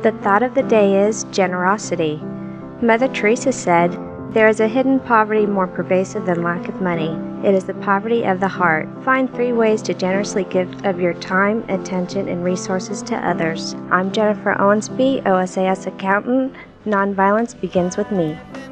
The thought of the day is generosity. Mother Teresa said, "There is a hidden poverty more pervasive than lack of money. It is the poverty of the heart." Find 3 ways to generously give of your time, attention, and resources to others. I'm Jennifer Owensby, OSAS accountant. Nonviolence begins with me.